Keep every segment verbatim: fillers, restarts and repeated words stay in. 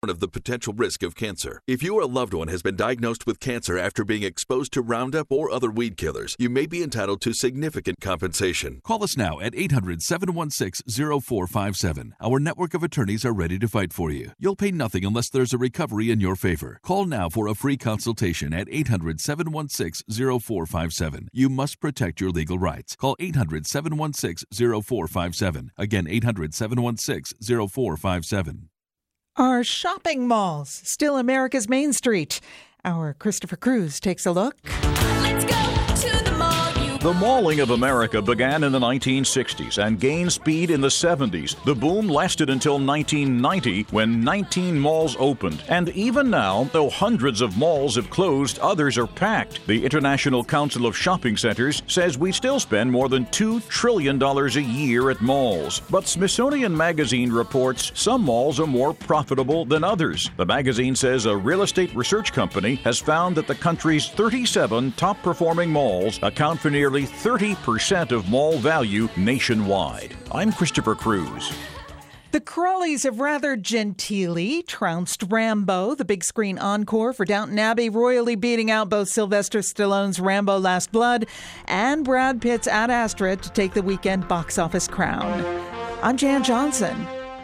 of the potential risk of cancer. If you or a loved one has been diagnosed with cancer after being exposed to Roundup or other weed killers, you may be entitled to significant compensation. Call us now at eight hundred, seven one six, zero four five seven. Our network of attorneys are ready to fight for you. You'll pay nothing unless there's a recovery in your favor. Call now for a free consultation at eight hundred, seven one six, zero four five seven. You must protect your legal rights. Call eight hundred, seven one six, zero four five seven. Again, eight hundred, seven one six, zero four five seven. Are shopping malls still America's Main Street? Our Christopher Cruz takes a look. Let's go to the mall. The malling of America began in the nineteen sixties and gained speed in the seventies. The boom lasted until nineteen ninety, when nineteen malls opened. And even now, though hundreds of malls have closed, others are packed. The International Council of Shopping Centers says we still spend more than two trillion dollars a year at malls. But Smithsonian Magazine reports some malls are more profitable than others. The magazine says a real estate research company has found that the country's thirty-seven top-performing malls account for nearly thirty percent of mall value nationwide. I'm Christopher Cruz. The Crawleys have rather genteelly trounced Rambo, the big screen encore for Downton Abbey, royally beating out both Sylvester Stallone's Rambo Last Blood and Brad Pitt's Ad Astra to take the weekend box office crown. I'm Jan Johnson.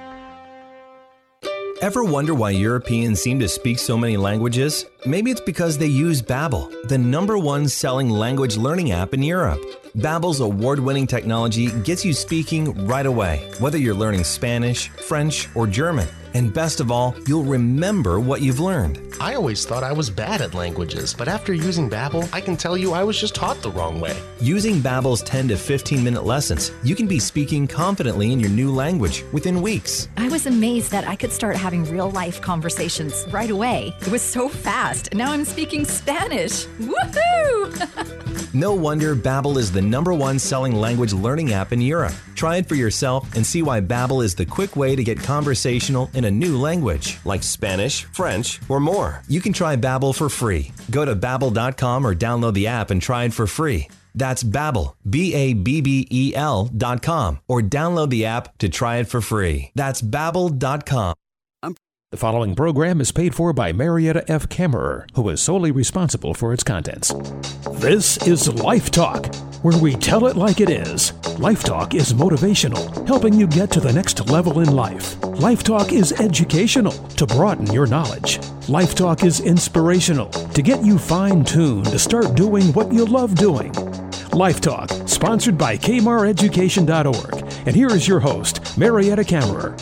Ever wonder why Europeans seem to speak so many languages? Maybe it's because they use Babbel, the number one selling language learning app in Europe. Babbel's award-winning technology gets you speaking right away, whether you're learning Spanish, French, or German. And best of all, you'll remember what you've learned. I always thought I was bad at languages, but after using Babbel, I can tell you I was just taught the wrong way. Using Babbel's ten to fifteen minute lessons, you can be speaking confidently in your new language within weeks. I was amazed that I could start having real-life conversations right away. It was so fast. Now I'm speaking Spanish. Woohoo! No wonder Babbel is the number one selling language learning app in Europe. Try it for yourself and see why Babbel is the quick way to get conversational in a new language, like Spanish, French, or more. You can try Babbel for free. Go to babbel dot com or download the app and try it for free. That's Babbel, B A B B E L dot com, or download the app to try it for free. That's babbel dot com. The following program is paid for by Marietta F. Kammerer, who is solely responsible for its contents. This is Life Talk, where we tell it like it is. Life Talk is motivational, helping you get to the next level in life. Life Talk is educational, to broaden your knowledge. Life Talk is inspirational, to get you fine-tuned to start doing what you love doing. Life Talk, sponsored by K M A R education dot org. And here is your host, Marietta Kammerer.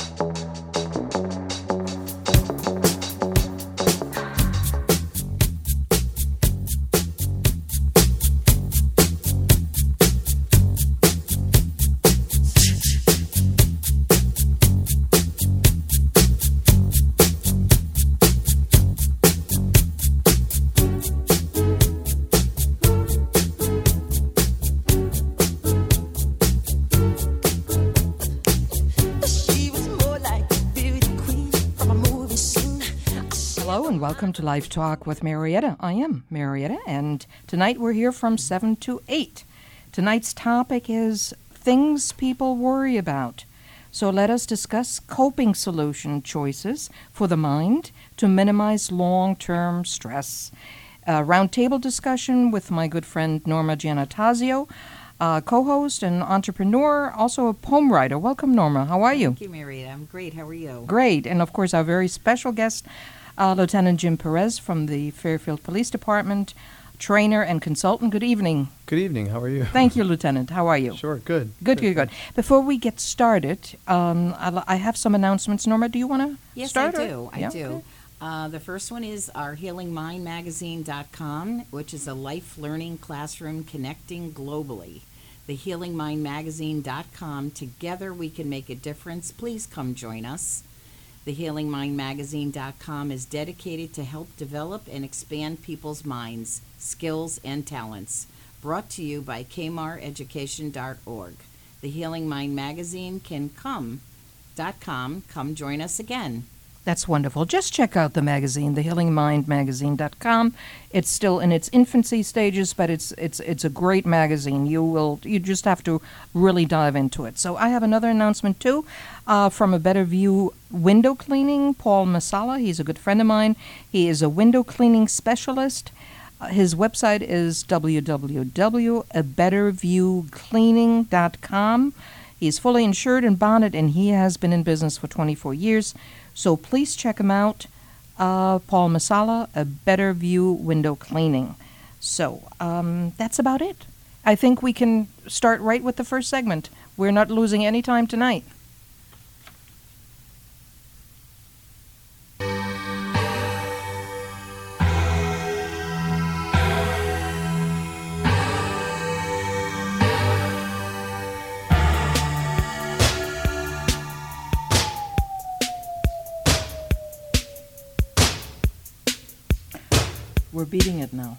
Welcome to Life Talk with Marietta. I am Marietta, and tonight we're here from seven to eight. Tonight's topic is things people worry about. So let us discuss coping solution choices for the mind to minimize long-term stress. A roundtable discussion with my good friend Norma Giannattasio, uh, co-host and entrepreneur, also a poem writer. Welcome, Norma. How are you? Thank you, Marietta. I'm great. How are you? Great. And, of course, our very special guest, Uh, Lieutenant Jim Perez from the Fairfield Police Department, trainer and consultant. Good evening. Good evening. How are you? Thank you, Lieutenant. How are you? Sure. Good. Good, good, good. Before we get started, um, I, I have some announcements. Norma, do you want to yes, start? Yes, I do. I yeah? do. Okay. Uh, the first one is our healing mind magazine dot com, which is a life learning classroom connecting globally. The healing mind magazine dot com. Together we can make a difference. Please come join us. The healing mind magazine dot com is dedicated to help develop and expand people's minds, skills, and talents. Brought to you by K M A R education dot org. The Healing Mind Magazine can come dot com. Come join us again. That's wonderful. Just check out the magazine, the healing mind magazine dot com. It's still in its infancy stages, but it's it's it's a great magazine. You will you just have to really dive into it. So I have another announcement too, uh, from A Better View Window Cleaning. Paul Masala, he's a good friend of mine. He is a window cleaning specialist. Uh, his website is w w w dot a better view cleaning dot com. He's fully insured and bonded, and he has been in business for twenty-four years. So please check him out, uh, Paul Masala, A Better View Window Cleaning. So um, that's about it. I think we can start right with the first segment. We're not losing any time tonight. We're beating it now.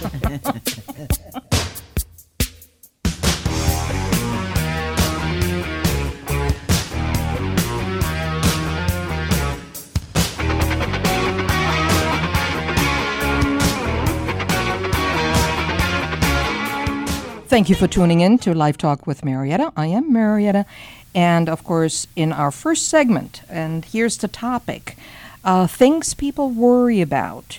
Thank you for tuning in to Life Talk with Marietta. I am Marietta. And, of course, in our first segment, and here's the topic, uh, things people worry about.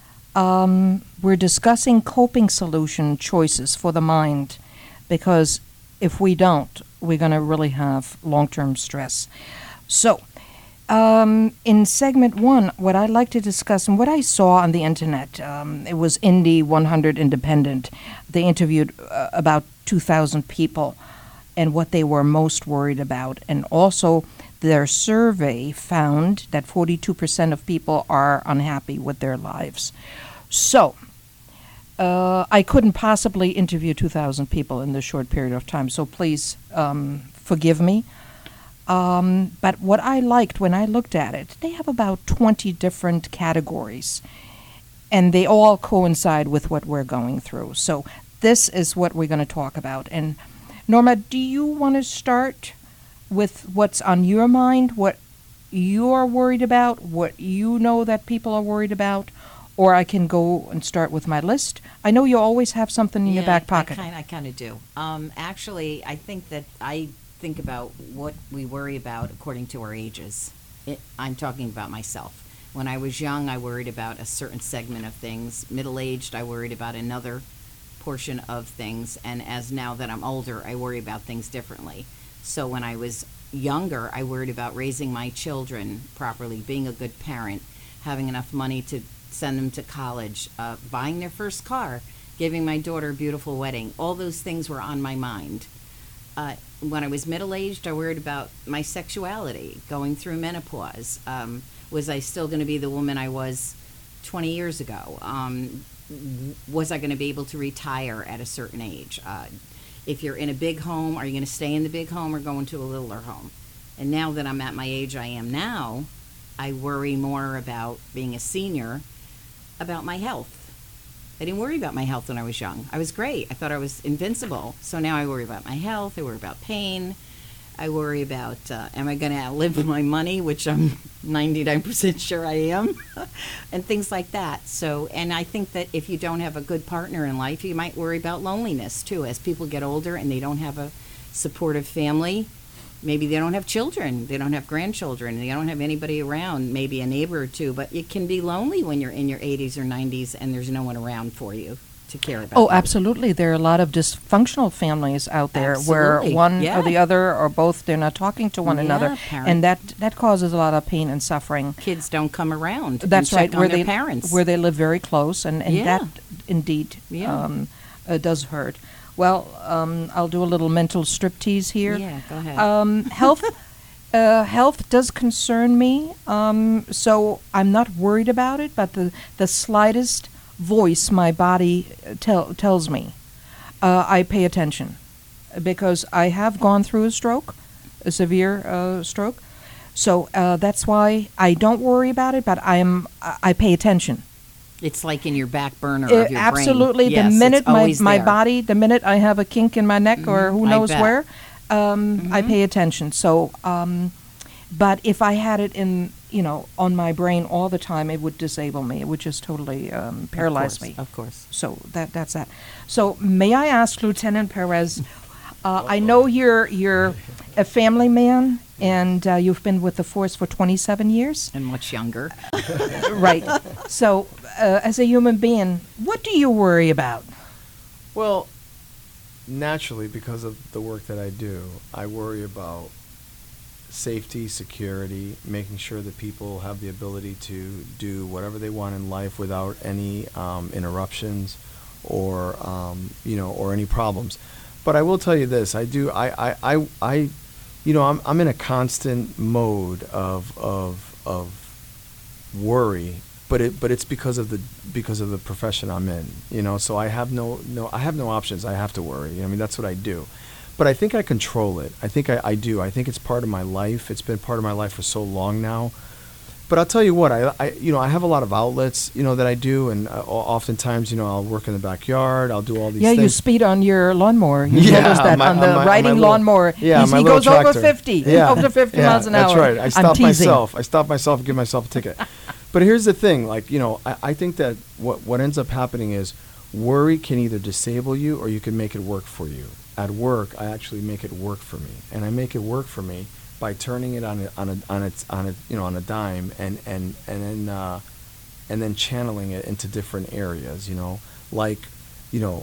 Um, we're discussing coping solution choices for the mind, because if we don't, we're going to really have long-term stress. So, um, in segment one, what I'd like to discuss and what I saw on the internet, um, it was Indy one hundred Independent. They interviewed uh, about two thousand people and what they were most worried about. And also, their survey found that forty-two percent of people are unhappy with their lives. So, uh, I couldn't possibly interview two thousand people in this short period of time, so please um, forgive me. Um, but what I liked when I looked at it, they have about twenty different categories, and they all coincide with what we're going through. So this is what we're going to talk about. And Norma, do you want to start with what's on your mind, what you are worried about, what you know that people are worried about? Or I can go and start with my list. I know you always have something in yeah, your back pocket. I kind, I kind of do. Um, actually, I think that I think about what we worry about according to our ages. It, I'm talking about myself. When I was young, I worried about a certain segment of things. Middle-aged, I worried about another portion of things. And as now that I'm older, I worry about things differently. So when I was younger, I worried about raising my children properly, being a good parent, having enough money to send them to college, uh, buying their first car, giving my daughter a beautiful wedding. All those things were on my mind. Uh, when I was middle-aged, I worried about my sexuality, going through menopause. Um, was I still going to be the woman I was twenty years ago? Um, was I going to be able to retire at a certain age? Uh, if you're in a big home, are you going to stay in the big home or go into a littler home? And now that I'm at my age I am now, I worry more about being a senior, about my health. I didn't worry about my health when I was young. I was great. I thought I was invincible. So now I worry about my health. I worry about pain. I worry about, uh, am I going to outlive my money, which I'm ninety-nine percent sure I am, and things like that. So, and I think that if you don't have a good partner in life, you might worry about loneliness, too. As people get older and they don't have a supportive family, maybe they don't have children, they don't have grandchildren, they don't have anybody around, maybe a neighbor or two, but it can be lonely when you're in your eighties or nineties and there's no one around for you to care about. Oh, you. Absolutely. There are a lot of dysfunctional families out there Absolutely. where one yeah. or the other or both, they're not talking to one yeah, another. parent. And that, that causes a lot of pain and suffering. Kids don't come around. That's and right. check Where on their they, parents. where they live very close, and, and Yeah. that indeed Yeah. um, uh, does hurt. Well, um, I'll do a little mental striptease here. Yeah, go ahead. Um, health, uh, health does concern me, um, so I'm not worried about it. But the the slightest voice my body tell, tells me, uh, I pay attention, because I have gone through a stroke, a severe uh, stroke. So uh, that's why I don't worry about it, but I'm I pay attention. It's like in your back burner Uh, of your absolutely. brain. Yes, the minute it's my, always my there. body, the minute I have a kink in my neck or who I knows bet. where, um, I pay attention. So, um, but if I had it in you know, on my brain all the time, it would disable me. It would just totally um, paralyze course, me. of course. So that that's that. So may I ask, Lieutenant Perez? Uh, I know you're you're a family man, and uh, you've been with the force for twenty-seven years. And much younger. Right. So, uh, as a human being, what do you worry about? Well, naturally, because of the work that I do, I worry about safety, security, making sure that people have the ability to do whatever they want in life without any um, interruptions or um, you know or any problems. But I will tell you this: I do. I I, I, I you know, I'm I'm in a constant mode of of of worry. But it but it's because of the because of the profession I'm in. You know, so I have no no I have no options. I have to worry. I mean, that's what I do. But I think I control it. I think I, I do. I think it's part of my life. It's been part of my life for so long now. But I'll tell you what, I, I you know, I have a lot of outlets, you know, that I do, and uh, oftentimes, you know, I'll work in the backyard. I'll do all these yeah, things. Yeah, you speed on your lawnmower. You yeah, told us that my, on the on my, riding on my lawnmower. little, yeah, He's, my he little goes tractor. over fifty. Yeah, over fifty yeah, miles an that's hour. right. I I'm stop teasing. myself. I stop myself and give myself a ticket. But here's the thing, like, you know, I, I think that what, what ends up happening is worry can either disable you or you can make it work for you. At work, I actually make it work for me, and I make it work for me by turning it on a, on a, on its on a you know on a dime, and and and then uh, and then channeling it into different areas. You know, like you know,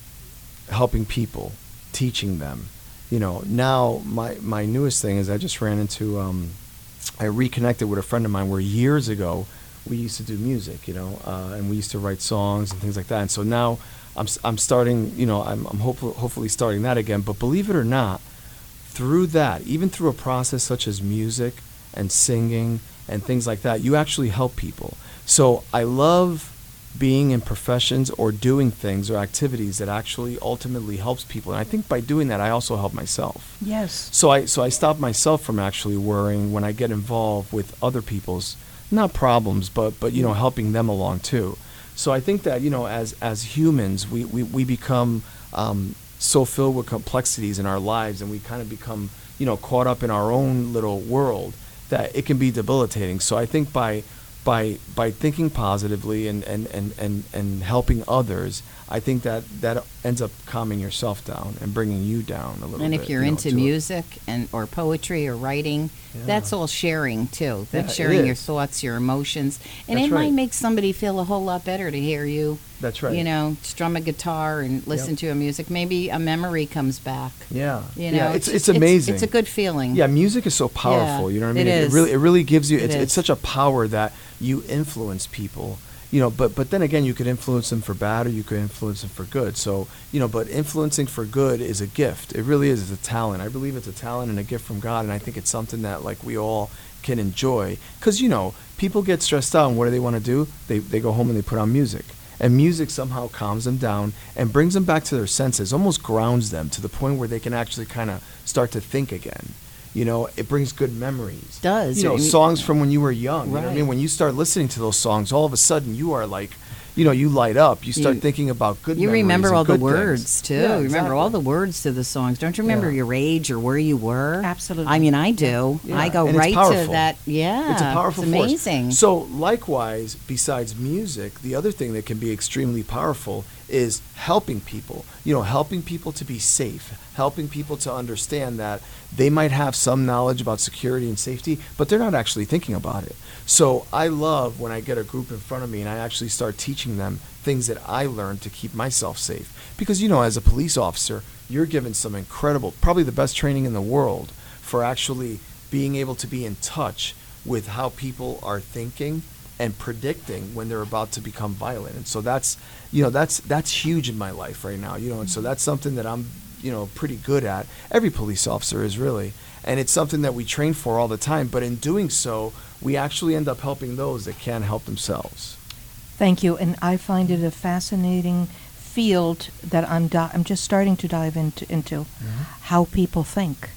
helping people, teaching them. You know, now my my newest thing is I just ran into um, I reconnected with a friend of mine where years ago we used to do music. You know, uh, and we used to write songs and things like that. And so now I'm I'm starting, you know, I'm I'm hopefully hopefully starting that again. But believe it or not, through that, even through a process such as music and singing and things like that, you actually help people. So I love being in professions or doing things or activities that actually ultimately helps people. And I think by doing that, I also help myself. Yes. So I so I stop myself from actually worrying when I get involved with other people's, not problems, but but you know, helping them along too. So I think that, you know, as as humans, we, we, we become um, so filled with complexities in our lives, and we kind of become, you know, caught up in our own little world that it can be debilitating. So I think by by by thinking positively and, and, and, and, and helping others, I think that that ends up calming yourself down and bringing you down a little bit. And if you're you know, into music and or poetry or writing, Yeah. that's all sharing too. That's Yeah, it sharing your is. thoughts, your emotions, and That's it right. might make somebody feel a whole lot better to hear you. That's right. You know, strum a guitar and listen Yep. to a music. Maybe a memory comes back. Yeah. You know, yeah, it's, it's just- amazing. It's, a good feeling. Yeah, music is so powerful. Yeah, you know what I it mean? is. really, it really gives you. It It's, is. it's such a power that you influence people. You know, but but then again, you could influence them for bad, or you could influence them for good. So you know, but influencing for good is a gift. It really is. It's a talent. I believe it's a talent and a gift from God, and I think it's something that like we all can enjoy. Because you know, people get stressed out, and what do they want to do? They they go home and they put on music. And music somehow calms them down and brings them back to their senses, almost grounds them to the point where they can actually kind of start to think again. You know, it brings good memories. Does. You know, I mean- songs from when you were young. You know what I Right. mean? When you start listening to those songs, all of a sudden you are like, you know, you light up. You start You- thinking about good You memories remember and all the good words things. too. Yeah, You remember all exactly. the words to the songs. Don't you remember Yeah. your age or where you were? Absolutely. I mean, I do. Yeah, I go and it's right to powerful. that. Yeah, It's a powerful it's force. amazing. So likewise, besides music, the other thing that can be extremely powerful is helping people. You know, helping people to be safe, helping people to understand that they might have some knowledge about security and safety, but they're not actually thinking about it. So I love when I get a group in front of me and I actually start teaching them things that I learned to keep myself safe. Because, you know, as a police officer, you're given some incredible, probably the best training in the world for actually being able to be in touch with how people are thinking and predicting when they're about to become violent. And so that's, you know, that's that's huge in my life right now, you know, and so that's something that I'm, you know, pretty good at. Every police officer is really. And it's something that we train for all the time. But in doing so, we actually end up helping those that can't help themselves. Thank you, and I find it a fascinating field that I'm di- I'm just starting to dive into into Mm-hmm. how people think.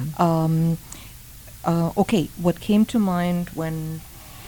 Um, uh, okay, what came to mind when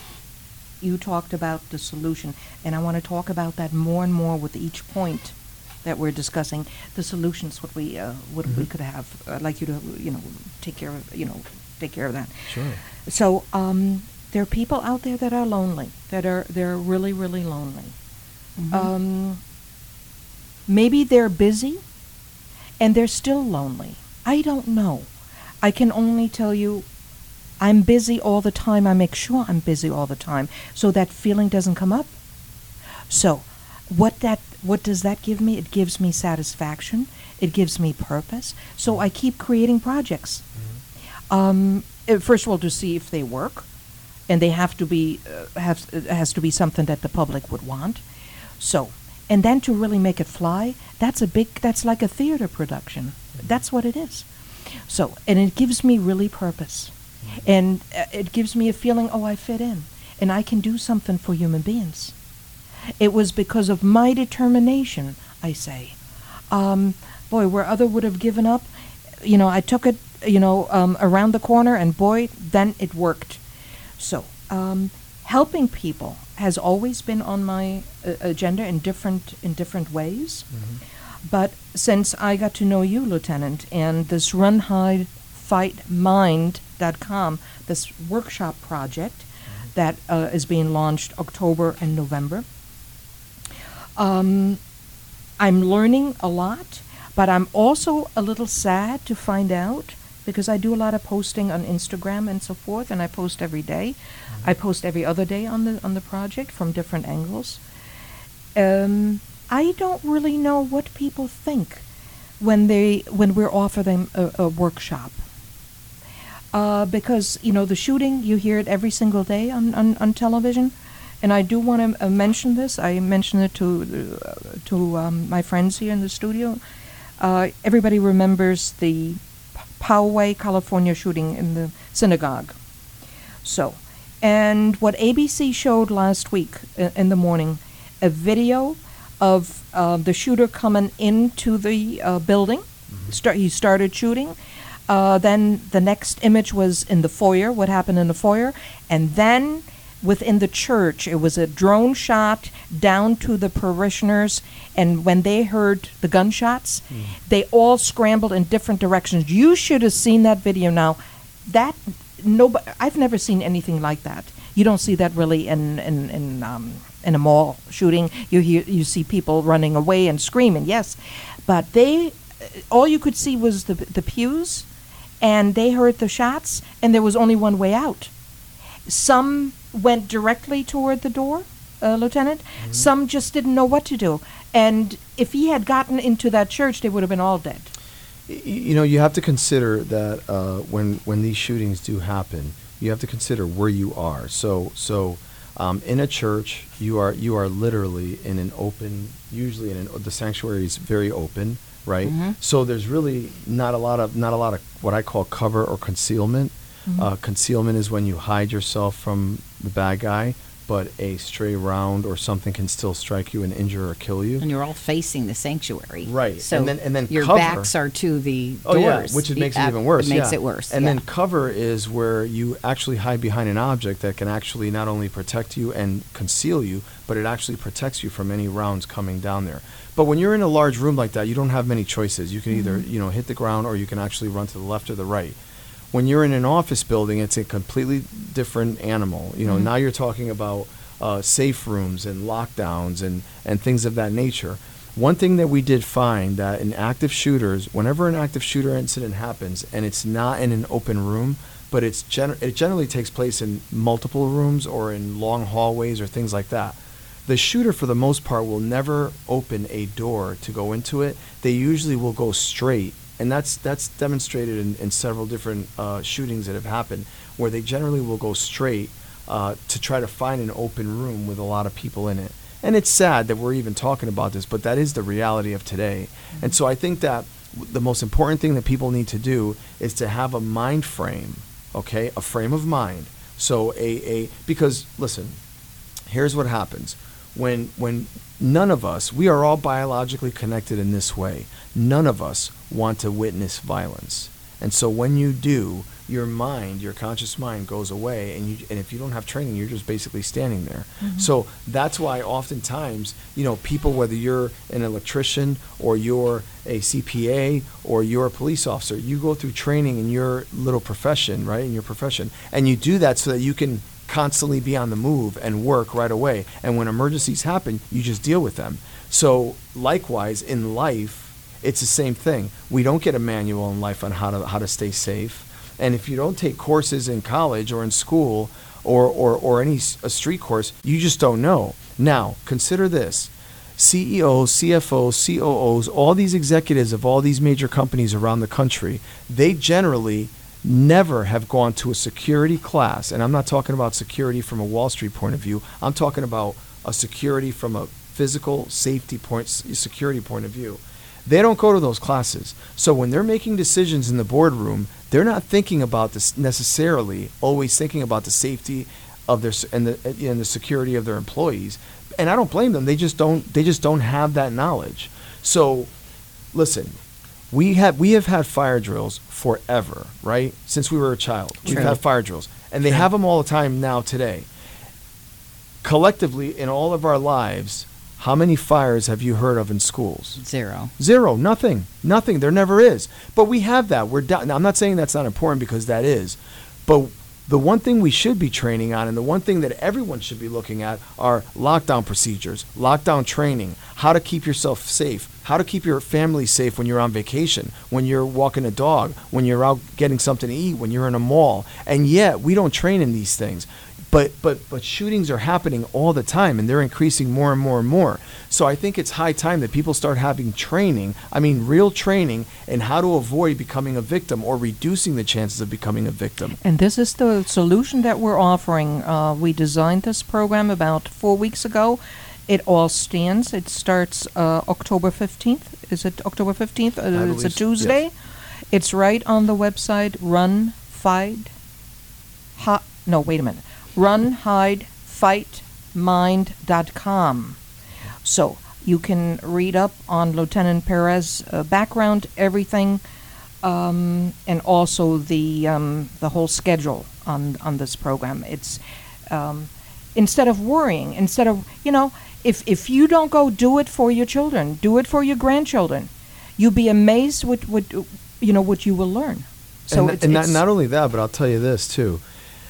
you talked about the solution, and I want to talk about that more and more with each point that we're discussing. The solutions, what we uh, what we could have. I'd like you to you know take care of you know take care of that. Sure. So, um, there are people out there that are lonely, that are they're really, really lonely. Mhm. Um, maybe they're busy and they're still lonely. I don't know. I can only tell you I'm busy all the time. I make sure I'm busy all the time so that feeling doesn't come up. So what that what does that give me? It gives me satisfaction. It gives me purpose. So I keep creating projects. Mm-hmm. Um, uh, first of all, to see if they work, and they have to be uh, have it has to be something that the public would want. So, and then to really make it fly, that's a big. That's like a theater production. Mm-hmm. That's what it is. So, and it gives me really purpose, mm-hmm. and uh, it gives me a feeling. Oh, I fit in, and I can do something for human beings. It was because of my determination, I say. Um, boy, where other would have given up, you know, I took it, you know, um, around the corner, and boy, then it worked. So, um, helping people has always been on my uh, agenda in different in different ways. Mm-hmm. But since I got to know you, Lieutenant, and this Run, Hide, Fight Mind dot com, this workshop project mm-hmm. that uh, is being launched October and November, Um, I'm learning a lot, but I'm also a little sad to find out, because I do a lot of posting on Instagram and so forth, and I post every day. Mm-hmm. I post every other day on the on the project from different angles. Um, I don't really know what people think when they when we're offering a, a workshop. Uh, because you know the shooting, you hear it every single day on on, on television. And I do want to uh, mention this. I mentioned it to uh, to um, my friends here in the studio. Uh, everybody remembers the Poway, California shooting in the synagogue. So, and what A B C showed last week uh, in the morning, a video of uh, the shooter coming into the uh, building. Mm-hmm. Start, he started shooting. Uh, then the next image was in the foyer, what happened in the foyer. And then within the church, it was a drone shot down to the parishioners, and when they heard the gunshots, mm. they all scrambled in different directions. You should have seen that video. Now, that nobody, I've never seen anything like that. You don't see that really in in in, um, in a mall shooting. You hear you see people running away and screaming, yes, but they all you could see was the the pews, and they heard the shots, and there was only one way out. Some went directly toward the door, uh, Lieutenant. Mm-hmm. Some just didn't know what to do. And if he had gotten into that church, they would have been all dead. You know, you have to consider that uh, when when these shootings do happen, you have to consider where you are. So, so um, in a church, you are you are literally in an open. Usually, in an, the sanctuary is very open, right? Mm-hmm. So there's really not a lot of not a lot of what I call cover or concealment. Mm-hmm. Uh, concealment is when you hide yourself from the bad guy, but a stray round or something can still strike you and injure or kill you. And you're all facing the sanctuary. Right. So and then, and then your cover, backs are to the doors. Oh, yeah, which it makes it even worse. It makes yeah. it worse. And yeah. then cover is where you actually hide behind an object that can actually not only protect you and conceal you, but it actually protects you from any rounds coming down there. But when you're in a large room like that, you don't have many choices. You can mm-hmm. either, you know, hit the ground, or you can actually run to the left or the right. When you're in an office building, it's a completely different animal. You know, mm-hmm. now you're talking about uh, safe rooms and lockdowns and, and things of that nature. One thing that we did find that in active shooters, whenever an active shooter incident happens, and it's not in an open room, but it's gener- it generally takes place in multiple rooms or in long hallways or things like that, the shooter, for the most part, will never open a door to go into it. They usually will go straight. And that's that's demonstrated in, in several different uh, shootings that have happened, where they generally will go straight uh, to try to find an open room with a lot of people in it. And it's sad that we're even talking about this, but that is the reality of today. Mm-hmm. And so I think that w- the most important thing that people need to do is to have a mind frame, okay, a frame of mind. So a, a because, listen, here's what happens. When when none of us, we are all biologically connected in this way. None of us want to witness violence. And so when you do, your mind, your conscious mind goes away, and you and if you don't have training, you're just basically standing there. Mm-hmm. So that's why oftentimes, you know, people, whether you're an electrician or you're a C P A or you're a police officer, you go through training in your little profession, right, in your profession, and you do that so that you can constantly be on the move and work right away. And when emergencies happen, you just deal with them. So likewise, in life, it's the same thing. We don't get a manual in life on how to how to stay safe. And if you don't take courses in college or in school or, or, or any s- a street course, you just don't know. Now, consider this. C E Os, C F Os, C O Os, all these executives of all these major companies around the country, they generally never have gone to a security class. And I'm not talking about security from a Wall Street point of view. I'm talking about a security from a physical safety point, security point of view. They don't go to those classes. So when they're making decisions in the boardroom, they're not thinking about this necessarily, always thinking about the safety of their and the and the security of their employees. And I don't blame them. They just don't they just don't have that knowledge. So listen, we have we have had fire drills forever, right? Since we were a child. True. We've had fire drills. And they True. have them all the time now today. Collectively in all of our lives, how many fires have you heard of in schools? Zero. Zero. Nothing. Nothing. There never is. But we have that. We're down. Now, I'm not saying that's not important because that is. But the one thing we should be training on and the one thing that everyone should be looking at are lockdown procedures, lockdown training, how to keep yourself safe, how to keep your family safe when you're on vacation, when you're walking a dog, when you're out getting something to eat, when you're in a mall. And yet we don't train in these things. But but but shootings are happening all the time, and they're increasing more and more and more. So I think it's high time that people start having training, I mean real training, in how to avoid becoming a victim or reducing the chances of becoming a victim. And this is the solution that we're offering. Uh, we designed this program about four weeks ago. It all stands. It starts uh, October fifteenth. Is it October fifteenth? Uh, it's a Tuesday. Yes. It's right on the website, run, fight, ha- no, wait a minute. run hide fight mind dot com. So you can read up on Lieutenant Perez's uh, background, everything, um, and also the um, the whole schedule on on this program. It's um, instead of worrying, instead of you know, if if you don't go do it for your children, do it for your grandchildren, you'll be amazed what what you know what you will learn. So and it's, and it's not, not only that, but I'll tell you this too.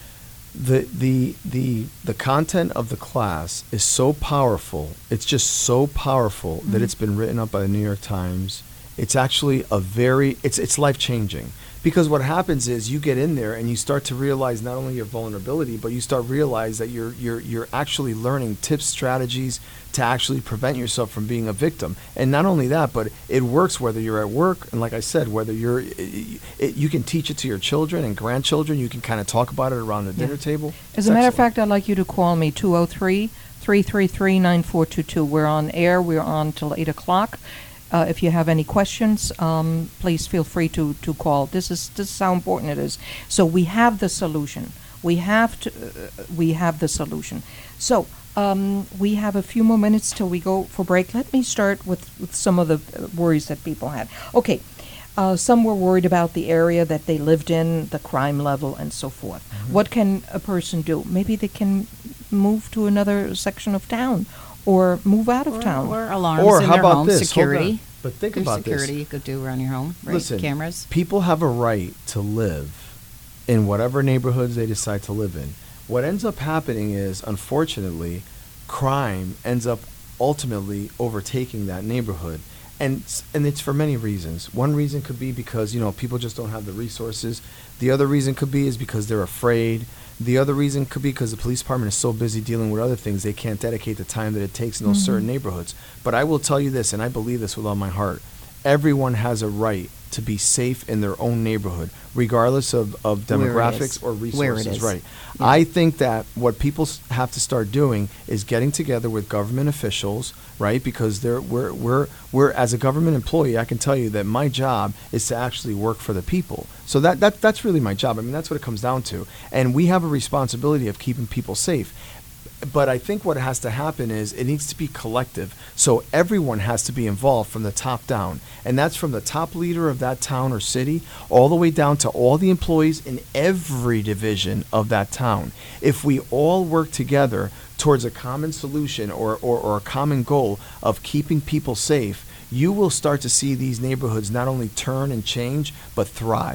The, the the the content of the class is so powerful. It's just so powerful mm-hmm. that it's been written up by the New York Times. It's actually a very it's it's life changing, because what happens is you get in there and you start to realize not only your vulnerability, but you start realize that you're you're you're actually learning tips, strategies to actually prevent yourself from being a victim. And not only that, but it works whether you're at work, and like I said, whether you're it, it, you can teach it to your children and grandchildren. You can kind of talk about it around the yeah. dinner table. As a matter of fact, I'd like you to call me two oh three, three three three, nine four two two. We're on air. We're on till eight o'clock. Uh, if you have any questions, um, please feel free to, to call. This is this is how important it is. So we have the solution. We have to. Uh, we have the solution. So um, we have a few more minutes till we go for break. Let me start with, with some of the worries that people had. Okay, uh, some were worried about the area that they lived in, the crime level, and so forth. Mm-hmm. What can a person do? Maybe they can move to another section of town, or move out of or, town. Or alarms or in how their about home, this? security. But think There's about security this. you could do around your home, right? Listen, Cameras. People have a right to live in whatever neighborhoods they decide to live in. What ends up happening is, unfortunately, crime ends up ultimately overtaking that neighborhood. And and it's for many reasons. One reason could be because, you know, people just don't have the resources. The other reason could be is because they're afraid. The other reason could be because the police department is so busy dealing with other things, they can't dedicate the time that it takes in those mm-hmm. certain neighborhoods. But I will tell you this, and I believe this with all my heart. Everyone has a right to be safe in their own neighborhood, regardless of, of demographics or resources. Where it is. Right. Yeah. I think that what people s- have to start doing is getting together with government officials, right? Because they're, we're, we're, we're, as a government employee, I can tell you that my job is to actually work for the people. So that, that that's really my job. I mean, that's what it comes down to. And we have a responsibility of keeping people safe. But I think what has to happen is it needs to be collective. So everyone has to be involved from the top down. And that's from the top leader of that town or city all the way down to all the employees in every division of that town. If we all work together towards a common solution or, or, or a common goal of keeping people safe, you will start to see these neighborhoods not only turn and change, but thrive.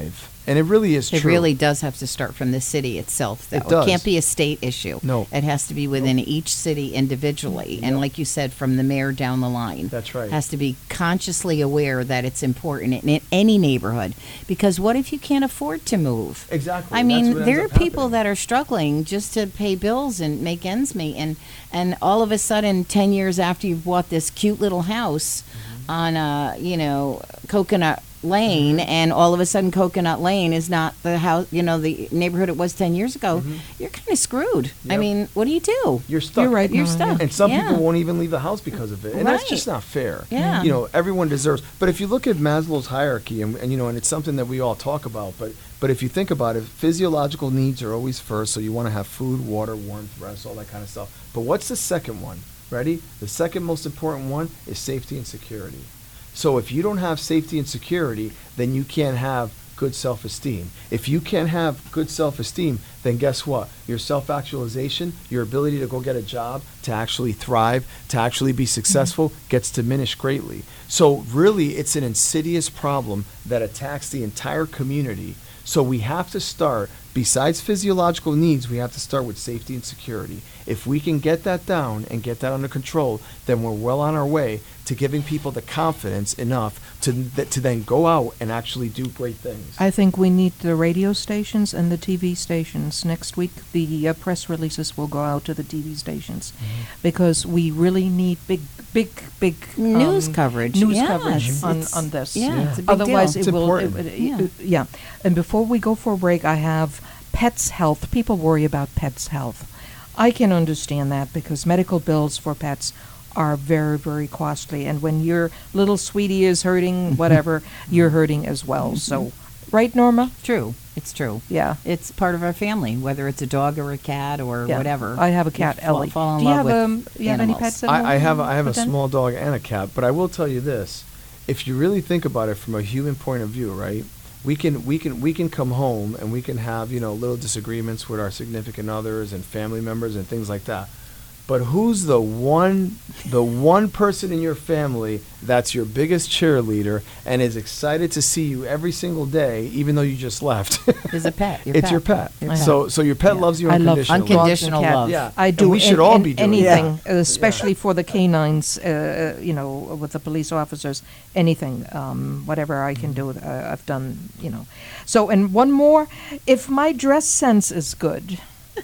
And it really is It true. really does have to start from the city itself, though. It does. can't be a state issue. No. It has to be within each city individually. And like you said, from the mayor down the line. That's right. Has to be consciously aware that it's important in, in any neighborhood. Because what if you can't afford to move? Exactly. I and that's mean, what ends there are up people happening. that are struggling just to pay bills and make ends meet. And, and all of a sudden, ten years after you've bought this cute little house Mm-hmm. on, uh, you know, Coconut Lane, and all of a sudden Coconut Lane is not the house, you know, the neighborhood it was ten years ago, you're kind of screwed. I Yep. mean, what do you do? You're stuck. You're right, You're Norma, stuck. And some Yeah. people won't even leave the house because of it. And that's Right. just not fair. Yeah. You know, everyone deserves. But if you look at Maslow's hierarchy, and, and you know, and it's something that we all talk about, but but if you think about it, physiological needs are always first. So you want to have food, water, warmth, rest, all that kind of stuff. But what's the second one? Ready? The second most important one is safety and security. So if you don't have safety and security, then you can't have good self-esteem. If you can't have good self-esteem, then guess what? Your self-actualization, your ability to go get a job, to actually thrive, to actually be successful, gets diminished greatly. So really, it's an insidious problem that attacks the entire community. So we have to start, besides physiological needs, we have to start with safety and security. If we can get that down and get that under control, then we're well on our way to giving people the confidence enough to th- to then go out and actually do great things. I think we need the radio stations and the T V stations. Next week, the uh, press releases will go out to the T V stations because we really need big, big, big News um, coverage. News Yeah, coverage it's- on, it's- on this. yeah, Yeah. it's a big Otherwise, deal. it It's will. important. It, it- Yeah. it- yeah. And before we go for a break, I have pets' health. People worry about pets' health. I can understand that because medical bills for pets are very, very costly. And when your little sweetie is hurting, whatever, you're hurting as well. So, right, Norma? True. It's true. Yeah. It's part of our family, whether it's a dog or a cat or Yeah. whatever. I have a You cat, fall- Ellie. fall in Do you love have with um? You have any animals. pets? I, I have a, I have a Lieutenant? small dog and a cat, but I will tell you this: if you really think about it from a human point of view, right? We can we can we can come home and we can have, you know, little disagreements with our significant others and family members and things like that. But who's the one the one person in your family that's your biggest cheerleader and is excited to see you every single day, even though you just left? Is a pet. Your it's pet. your pet. Your pet. So so your pet Yeah. loves you I love unconditionally. Unconditional dogs and love. cats. Yeah. I And do we should an- all an- be doing anything, that. especially for the canines. Uh, you know, with the police officers, anything, um, whatever I can do, uh, I've done. You know, so and one more, if my dress sense is good,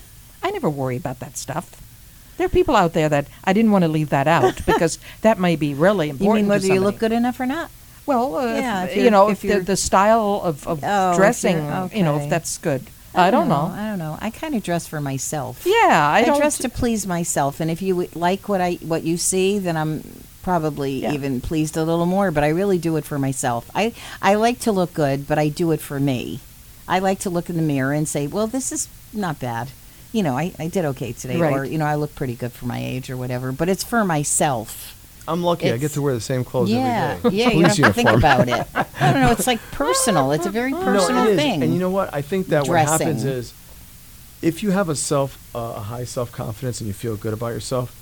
I never worry about that stuff. There are people out there that I didn't want to leave that out because that may be really You important. mean to whether you look somebody. good enough or not? Well, uh, Yeah, if, if you you're- know, if if the, you're- the style of, of Oh, if dressing, you're- you know, okay. if that's good. I, don't know. I don't know. I kind of dress for myself. Yeah, I, I, don't. dress to please myself, and if you w- like what I what you see, then I'm probably Yeah. even pleased a little more. But I really do it for myself. I I like to look good, but I do it for me. I like to look in the mirror and say, "Well, this is not bad." You know, I, I did okay today, Right. or you know, I look pretty good for my age, or whatever. But it's for myself. I'm lucky. I It's- get to wear the same clothes yeah, every day. yeah. You Police don't have to think uniform. about it. I don't know. It's like personal. It's a very personal no, it is. thing. And you know what? I think that Dressing. what happens is, if you have a self, uh, a high self confidence, and you feel good about yourself,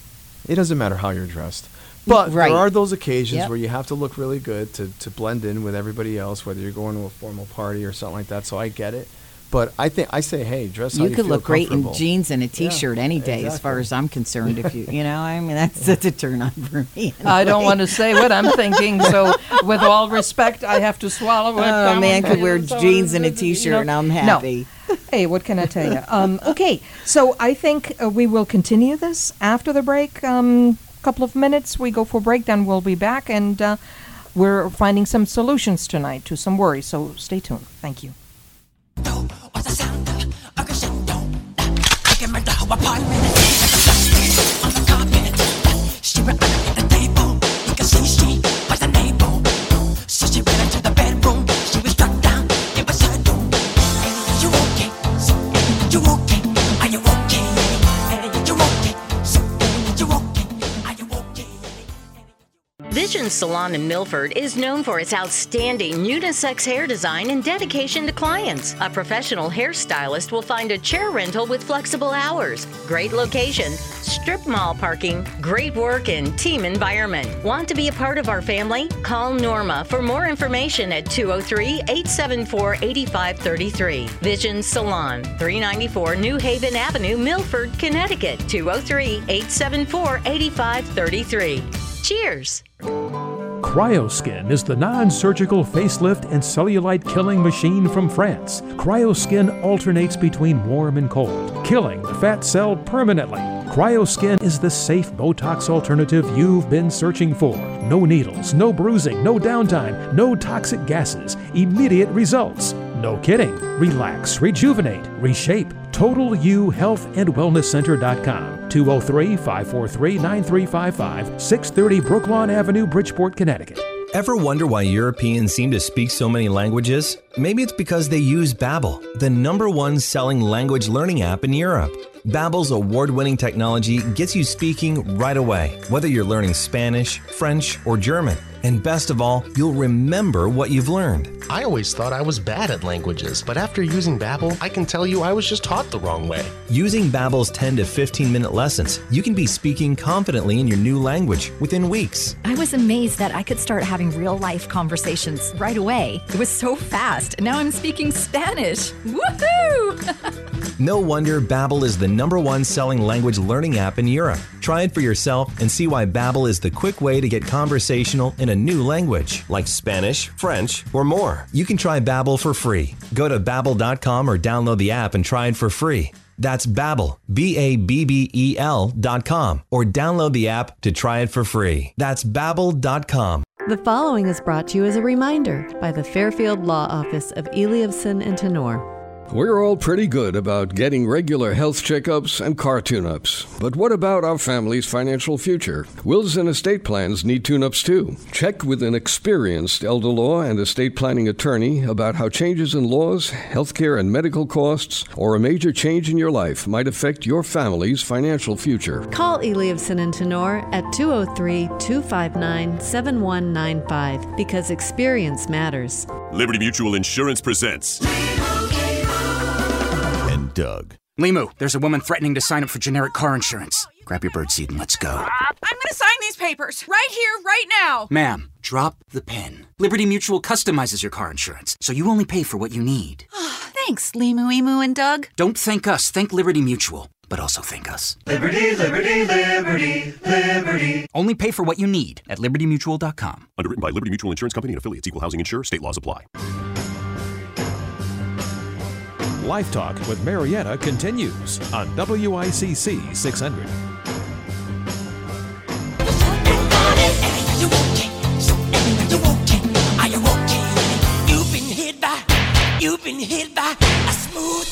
it doesn't matter how you're dressed. But Right. there are those occasions Yep. where you have to look really good to, to blend in with everybody else, whether you're going to a formal party or something like that. So I get it. But I think I say, hey, dress how You you could feel look great in comfortable. jeans and a Yeah, t-shirt any day, as far exactly. as I'm concerned. If you, you know, I mean, that's that's a turn on for me. I don't anyway. want to say what I'm thinking, so with all respect, I have to swallow it. Oh, down. man could wear So, jeans and a you t-shirt, know, and I'm no. happy. Hey, what can I tell you? Um, okay, so I think uh, we will continue this after the break. Um, couple of minutes, we go for break, then we'll be back, and uh, we're finding some solutions tonight to some worries. So stay tuned. Thank you. This Vision Salon in Milford is known for its outstanding unisex hair design and dedication to clients. A professional hairstylist will find a chair rental with flexible hours, great location, strip mall parking, great work, and team environment. Want to be a part of our family? Call Norma for more information at two oh three, eight seven four, eight five three three. Vision Salon, three ninety-four New Haven Avenue, Milford, Connecticut, two oh three, eight seven four, eight five three three. Cheers! CryoSkin is the non-surgical facelift and cellulite killing machine from France. CryoSkin alternates between warm and cold, killing the fat cell permanently. CryoSkin is the safe Botox alternative you've been searching for. No needles, no bruising, no downtime, no toxic gases, immediate results. No kidding. Relax, rejuvenate, reshape. Total U Health and Wellness Center dot com. two oh three, five four three, nine three five five, six thirty Brooklawn Avenue, Bridgeport, Connecticut. Ever wonder why Europeans seem to speak so many languages? Maybe it's because they use Babbel, the number one selling language learning app in Europe. Babbel's award-winning technology gets you speaking right away, whether you're learning Spanish, French, or German. And best of all, you'll remember what you've learned. I always thought I was bad at languages, but after using Babbel, I can tell you I was just taught the wrong way. Using Babbel's ten to fifteen minute lessons, you can be speaking confidently in your new language within weeks. I was amazed that I could start having real-life conversations right away. It was so fast. Now I'm speaking Spanish. Woohoo! No wonder Babbel is the number one selling language learning app in Europe. Try it for yourself and see why Babbel is the quick way to get conversational in a new language, like Spanish, French, or more. You can try Babbel for free. Go to babbel dot com or download the app and try it for free. That's Babbel, B A B B E L dot com, or download the app to try it for free. That's babbel dot com. The following is brought to you as a reminder by the Fairfield Law Office of Eliavson and Tenor. We're all pretty good about getting regular health checkups and car tune-ups. But what about our family's financial future? Wills and estate plans need tune-ups too. Check with an experienced elder law and estate planning attorney about how changes in laws, healthcare and medical costs, or a major change in your life might affect your family's financial future. Call Eliavson and Tenor at two oh three, two five nine, seven one nine five because experience matters. Liberty Mutual Insurance presents Doug. Limu, there's a woman threatening to sign up for generic car insurance. Grab your birdseed and let's go. Uh, I'm gonna sign these papers right here, right now. Ma'am, drop the pen. Liberty Mutual customizes your car insurance, so you only pay for what you need. Thanks, Limu, Emu, and Doug. Don't thank us, thank Liberty Mutual. But also thank us. Liberty, liberty, liberty, liberty. Only pay for what you need at liberty mutual dot com. Underwritten by Liberty Mutual Insurance Company and affiliates. Equal housing insurer. State laws apply. Life Talk with Marietta continues on W I C C six hundred. You've been hit by, you've been hit by a smooth.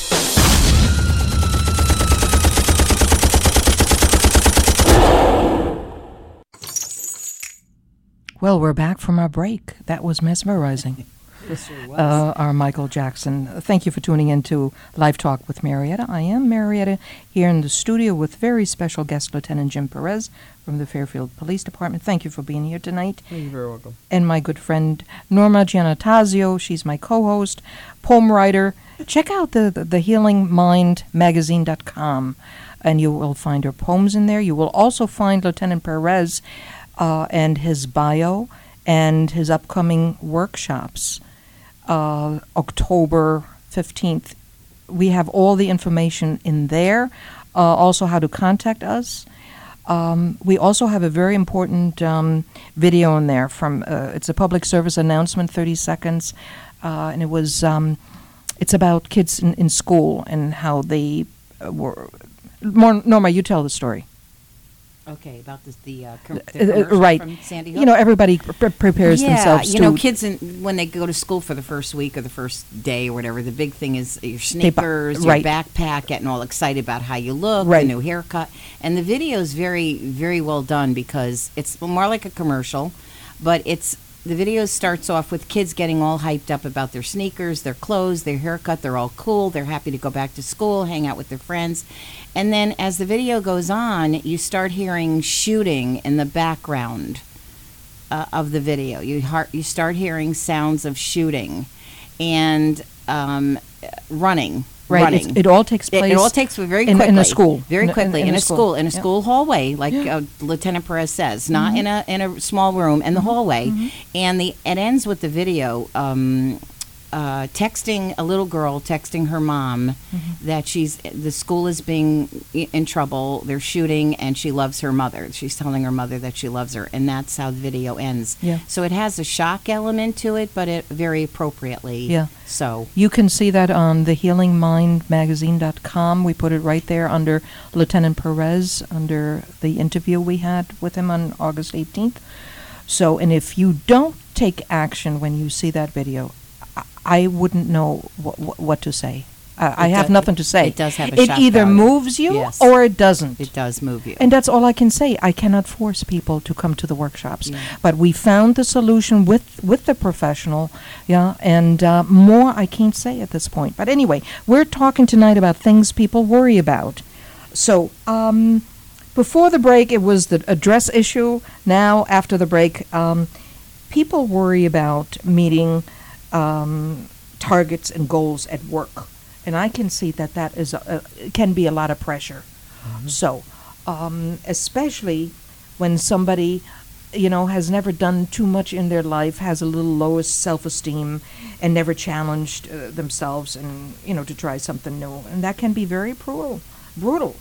Well, we're back from our break. That was mesmerizing. Yes, sure was. Uh, our Michael Jackson. Thank you for tuning in to Live Talk with Marietta. I am Marietta here in the studio with very special guest Lieutenant Jim Perez from the Fairfield Police Department. Thank you for being here tonight. You're very welcome. And my good friend Norma Giannattasio. She's my co-host, poem writer. Check out the, the, the healing mind magazine dot com and you will find her poems in there. You will also find Lieutenant Perez uh, and his bio and his upcoming workshops. Uh, October fifteenth. We have all the information in there, uh, also how to contact us. Um, we also have a very important um, video in there from, uh, it's a public service announcement, thirty seconds, uh, and it was, um, it's about kids in, in school and how they uh, were, more, Norma, you tell the story. Okay, about this, the, uh, com- the uh, right. from Sandy Hook. You know, everybody pre- prepares yeah, themselves you to... know, kids, in, when they go to school for the first week or the first day or whatever, the big thing is your sneakers, bu- right. your backpack, getting all excited about how you look, right. the new haircut. And the video is very, very well done because it's more like a commercial, but it's the video starts off with kids getting all hyped up about their sneakers, their clothes, their haircut. They're all cool. They're happy to go back to school, hang out with their friends. And then as the video goes on, you start hearing shooting in the background uh, of the video. You har- you start hearing sounds of shooting and um, running. Right, running. it's- it all takes It- It, place all takes very in- quickly. in a school. Very In a- quickly in- in, in a a school. school, in a Yeah. school hallway, like Yeah. uh, Lieutenant Perez says, not Mhm. in a in a small room in the Mhm. hallway. Mhm. And the it ends with the video. Um, uh, texting a little girl, texting her mom that she's the school is being i- in trouble. They're shooting, and she loves her mother. She's telling her mother that she loves her, and that's how the video ends. Yeah. So it has a shock element to it, but it very appropriately. Yeah. So You can see that on the healing mind magazine dot com. We put it right there under Lieutenant Perez, under the interview we had with him on August eighteenth. So, and if you don't take action when you see that video, I, I wouldn't know wh- wh- what to say. Uh, I It have do- nothing to say. it does have a It shock either value. moves you Yes. or it doesn't. It does move you. And that's all I can say. I cannot force people to come to the workshops. Yeah. But we found the solution with, with the professional, yeah, and uh, more I can't say at this point. But anyway, we're talking tonight about things people worry about. So, um, before the break, it was the address issue. Now, after the break, um, people worry about meeting um, targets and goals at work. And I can see that that is a, a, can be a lot of pressure. So, um, especially when somebody, you know, has never done too much in their life, has a little lower self-esteem, and never challenged uh, themselves, and you know, to try something new, and that can be very brutal. Brutal.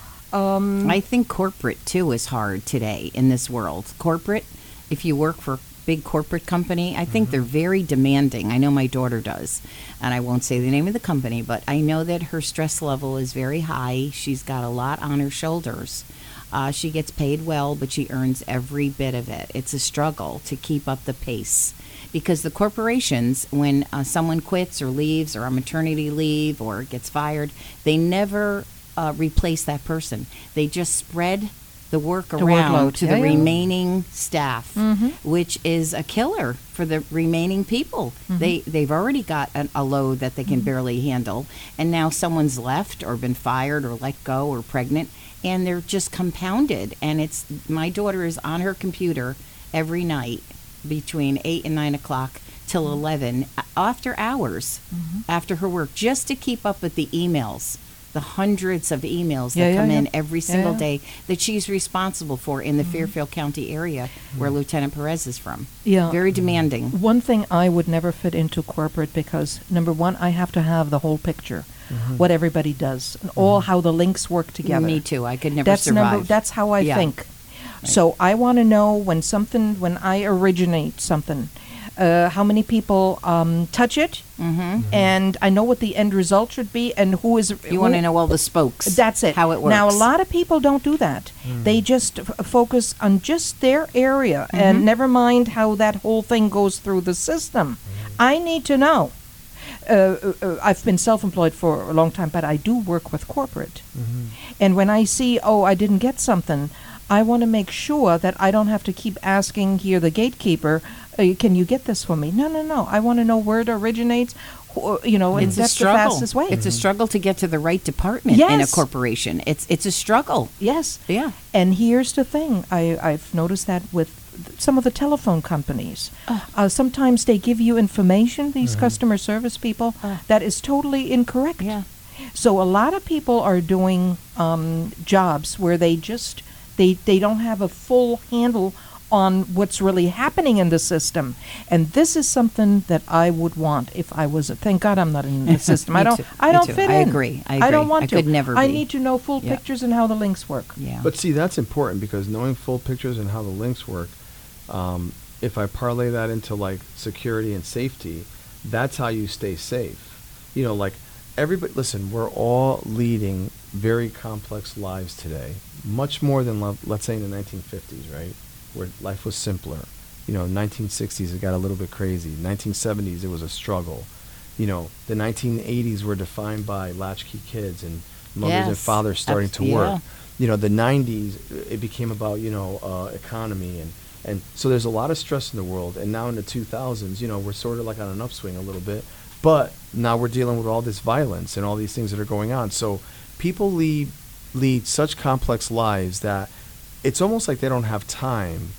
Um, I think corporate too is hard today in this world. Corporate, if you work for a big corporate company, I think they're very demanding. I know my daughter does, and I won't say the name of the company, but I know that her stress level is very high. She's got a lot on her shoulders. Uh, she gets paid well, but she earns every bit of it. It's a struggle to keep up the pace. Because the corporations, when uh, someone quits or leaves or on maternity leave or gets fired, they never uh, replace that person. They just spread the work The around workload. to Yeah, the yeah. remaining staff, Mhm. which is a killer for the remaining people. Mhm. They they've already got an, a load that they can barely handle, and now someone's left or been fired or let go or pregnant, and they're just compounded. And it's my daughter is on her computer every night between eight and nine o'clock till eleven a- after hours, after her work, just to keep up with the emails. The hundreds of emails that Yeah, yeah, come in yeah. every Yeah, single yeah. day that she's responsible for in the Fairfield County area where Lieutenant Perez is from. Yeah. Very demanding. One thing I would never fit into corporate because, number one, I have to have the whole picture, Mhm. what everybody does, and all how the links work together. Me too. I could never that's Number, survive. that's how I Yeah. think. So I want to know when something, when I originate something, uh, how many people um, touch it, Mm-hmm. and I know what the end result should be, and who is. You want to know all the spokes. That's it. How it works. Now, a lot of people don't do that. They just f- focus on just their area Mhm. and never mind how that whole thing goes through the system. I need to know. Uh, uh, uh, I've been self-employed for a long time, but I do work with corporate. And when I see, oh, I didn't get something, I want to make sure that I don't have to keep asking here the gatekeeper, uh, can you get this for me? No, no, no. I want to know where it originates, who, you know, and It's a that's the struggle. fastest way. It's a struggle to get to the right department in a Yes. corporation. It's it's a struggle. Yes. Yeah. And here's the thing. I, I've noticed that with th- some of the telephone companies. Uh, sometimes they give you information, these customer service people, that is totally incorrect. Yeah. So a lot of people are doing um, jobs where they just, they, they don't have a full handle on what's really happening in the system. And this is something that I would want if I was a, thank God I'm not in the system. I Me don't too. I Me don't too. fit I in. agree. I I don't agree. want I to. could never I be. need to know full Yeah. pictures and how the links work. Yeah. But see, that's important because knowing full pictures and how the links work, um, if I parlay that into like security and safety, that's how you stay safe. You know, like everybody, listen, we're all leading very complex lives today, much more than, lo- let's say, in the nineteen fifties, right? Where life was simpler. You know, nineteen sixties, it got a little bit crazy. nineteen seventies, it was a struggle. You know, the nineteen eighties were defined by latchkey kids and mothers and Yes. fathers starting Abs- to yeah. work. You know, the nineties, it became about, you know, uh, economy. And, and so there's a lot of stress in the world. And now in the two thousands, you know, we're sort of like on an upswing a little bit. But now we're dealing with all this violence and all these things that are going on. So people lead, lead such complex lives that it's almost like they don't have time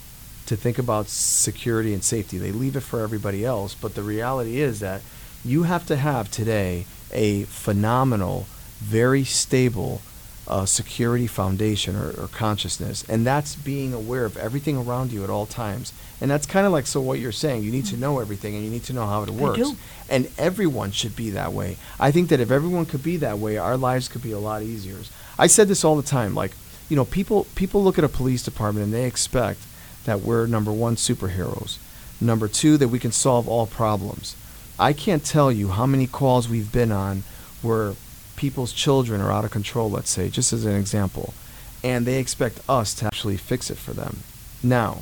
to think about security and safety. They leave it for everybody else. But the reality is that you have to have today a phenomenal, very stable uh, security foundation or, or consciousness. And that's being aware of everything around you at all times. And that's kind of like, so what you're saying, you need to know everything and you need to know how it works. do. And everyone should be that way. I think that if everyone could be that way, our lives could be a lot easier. I said this all the time, like, you know, people people look at a police department and they expect that we're, number one, superheroes. Number two, that we can solve all problems. I can't tell you how many calls we've been on where people's children are out of control, let's say, just as an example, and they expect us to actually fix it for them. Now,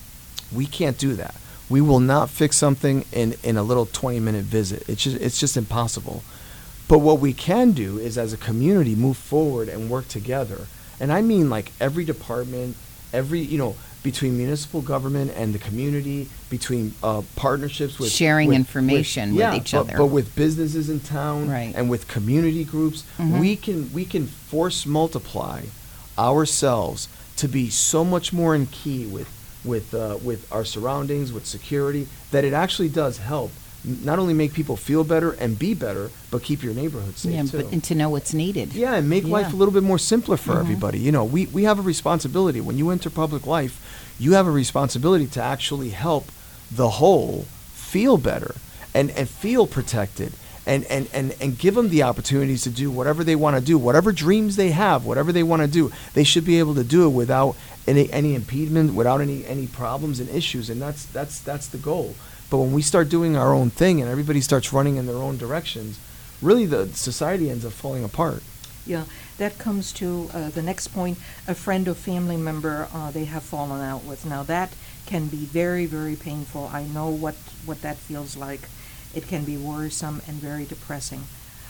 we can't do that. We will not fix something in, in a little twenty-minute visit. It's just, it's just impossible. But what we can do is, as a community, move forward and work together. And I mean, like, every department, every, you know, between municipal government and the community, between uh, partnerships with sharing with, information with, yeah, with each but, other, but with businesses in town, right. and with community groups, Mhm. we can we can force multiply ourselves to be so much more in key with with uh, with our surroundings, with security, that it actually does help n- not only make people feel better and be better, but keep your neighborhood safe yeah, too. but, and to know what's needed. Yeah, and make Yeah. life a little bit more simpler for Mhm. everybody. You know, we, we have a responsibility. When you enter public life, you have a responsibility to actually help the whole feel better and, and feel protected and, and, and, and give them the opportunities to do whatever they want to do, whatever dreams they have, whatever they want to do. They should be able to do it without any, any impediment, without any, any problems and issues, and that's, that's, that's the goal. But when we start doing our own thing and everybody starts running in their own directions, really the society ends up falling apart. Yeah, that comes to uh, the next point. A friend or family member uh, they have fallen out with. Now that can be very, very painful. I know what, what that feels like. It can be worrisome and very depressing.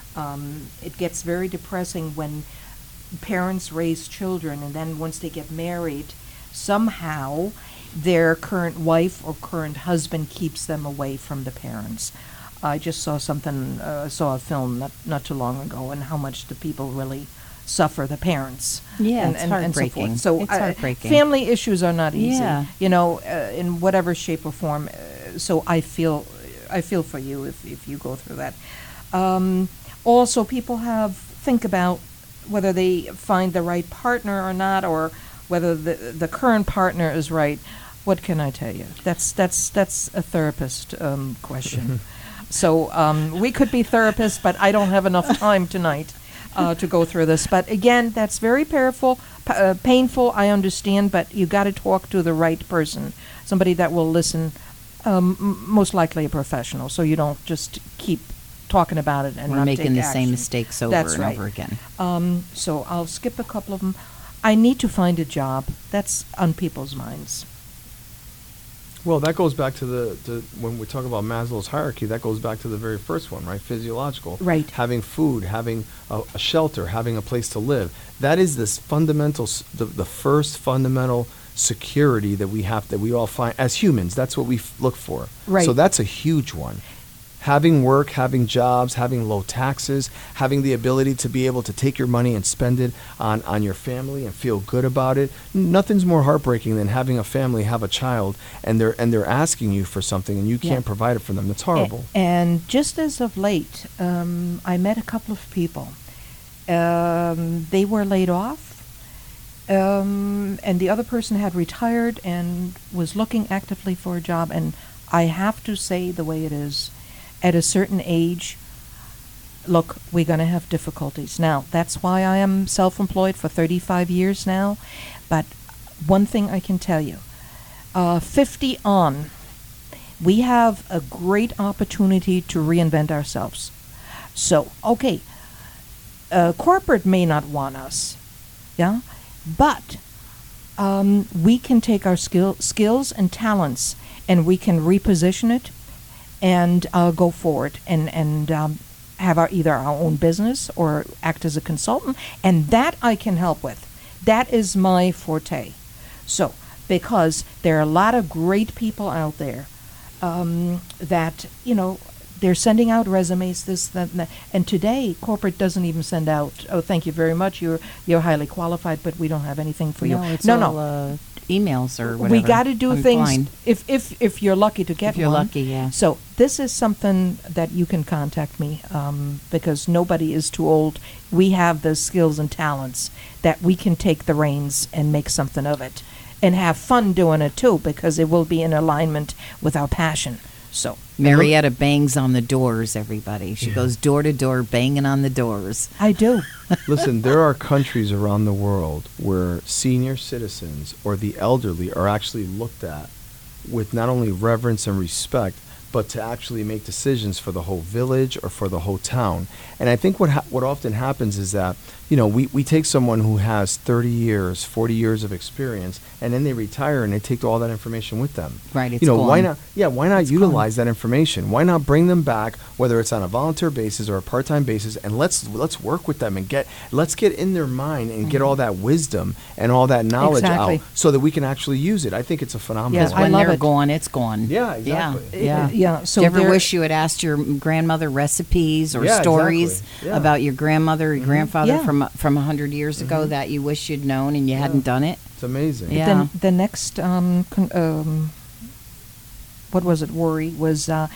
Um, it gets very depressing when parents raise children and then once they get married, somehow their current wife or current husband keeps them away from the parents. I just saw something, uh, saw a film not, not too long ago, and how much the people really suffer, the parents. Yeah, and, it's and, and so heartbreaking. forth. So It's uh, heartbreaking. family issues are not easy, Yeah. you know, uh, in whatever shape or form. Uh, so I feel, I feel for you if, if you go through that. Um, also, people have think about whether they find the right partner or not, or whether the the current partner is right. What can I tell you? That's that's that's a therapist um, question. So um, we could be therapists, but I don't have enough time tonight uh, to go through this. But again, that's very painful. P- uh, painful, I understand, but you got to talk to the right person, somebody that will listen. Um, m- most likely a professional, so you don't just keep talking about it and We're not making take the same action. mistakes over That's and right. over again. Um, so I'll skip a couple of them. I need to find a job. That's on people's minds. Well, that goes back to the, to when we talk about Maslow's hierarchy, that goes back to the very first one, right? Physiological. Right. Having food, having a, a shelter, having a place to live. That is this fundamental, s- the, the first fundamental security that we have, that we all find as humans. That's what we f- look for. Right. So that's a huge one. Having work, having jobs, having low taxes, having the ability to be able to take your money and spend it on, on your family and feel good about it. Nothing's more heartbreaking than having a family have a child and they're and they're asking you for something and you Yeah. can't provide it for them. That's horrible. A- and just as of late, um, I met a couple of people. Um, they were laid off, um, and the other person had retired and was looking actively for a job. And I have to say the way it is, at a certain age, look, we're going to have difficulties. Now, that's why I am self-employed for thirty-five years now. But one thing I can tell you, uh, fifty on, we have a great opportunity to reinvent ourselves. So, okay, uh, corporate may not want us, yeah, but um, we can take our skill, skills and talents and we can reposition it and uh, go forward and and um, have our either our own business or act as a consultant, and that I can help with. That is my forte. So, because there are a lot of great people out there um, that, you know, they're sending out resumes, this, that, and that. And today, corporate doesn't even send out, oh, thank you very much, you're you're highly qualified, but we don't have anything for No, you. it's no, all, no. Uh, emails or whatever. We got to do things online. if if if you're lucky to get If you're one. lucky, yeah. So this is something that you can contact me um, because nobody is too old. We have the skills and talents that we can take the reins and make something of it, and have fun doing it too because it will be in alignment with our passion. So Marietta bangs on the doors, everybody. She goes door to door banging on the doors. I do. Listen, there are countries around the world where senior citizens or the elderly are actually looked at with not only reverence and respect, but to actually make decisions for the whole village or for the whole town. And I think what ha- what often happens is that, you know, we, we take someone who has thirty years, forty years of experience, and then they retire and they take all that information with them. Right, it's You know, why gone. not, yeah, why not It's utilize that information? Why not bring them back, whether it's on a volunteer basis or a part-time basis, and let's let's work with them and get, let's get in their mind and get all that wisdom and all that knowledge Exactly. out so that we can actually use it. I think it's a phenomenal. Because I when love they're it. gone, it's gone. Yeah, exactly. Yeah, Uh, yeah, so Do you ever there- wish you had asked your grandmother recipes or Yeah, stories exactly. Yeah. about your grandmother or your grandfather Yeah. from from a hundred years ago that you wish you'd known and you hadn't done it? It's amazing. Yeah. Then the next um, con- um, what was it? Worry was uh,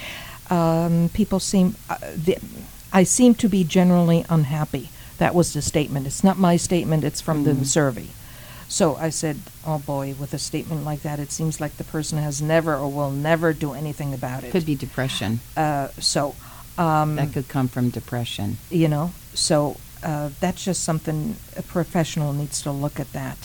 um, people seem. Uh, the, I seem to be generally unhappy. That was the statement. It's not my statement. It's from the survey. So I said, "Oh boy, with a statement like that, it seems like the person has never or will never do anything about it." Could be depression. Uh, so um, That could come from depression. you know. So uh, that's just something a professional needs to look at that.